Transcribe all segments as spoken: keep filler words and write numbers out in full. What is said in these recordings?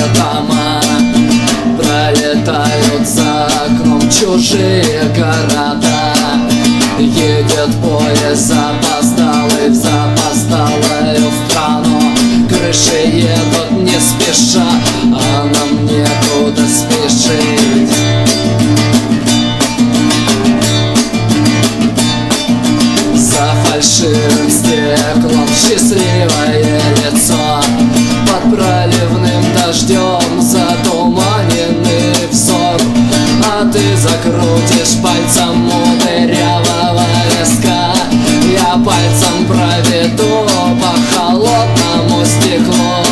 дома, пролетают за окном чужие города. Едет поезд запоздалый в запоздалую страну. Крыши едут не спеша, а нам некуда спешить. За фальшивым стеклом счастливое лицо, под проливным дождем затуманенный взор. А ты закрутишь пальцем у дырявого виска, я пальцем проведу по холодному стеклу.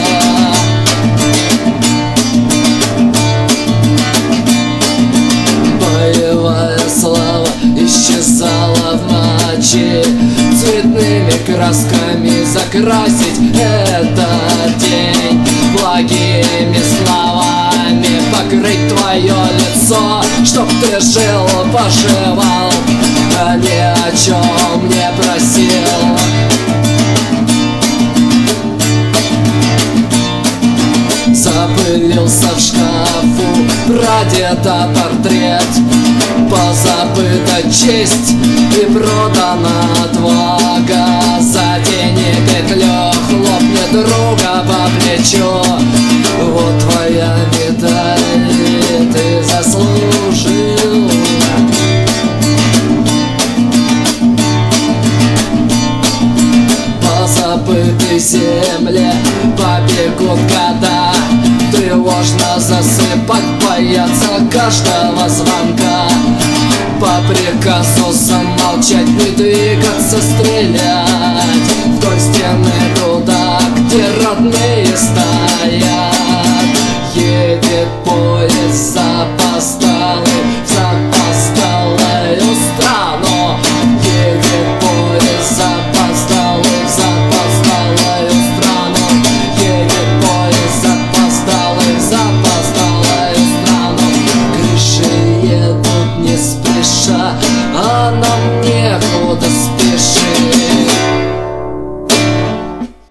Боевая слава исчезала в ночи, цветными красками закрасить этот день, благими словами покрыть твое лицо, чтоб ты жил, поживал, а ни о чем не просил. Запылился в шкафу прадеда портрет, позабыта честь и продана отвага. За денег петлю хлопнет друга по плечу. Вот твоя медаль, ты заслужил. По забытой земле побегут года, тревожно засыпать боятся каждого звонка. По приказу замолчать, не двигаться, стрелять.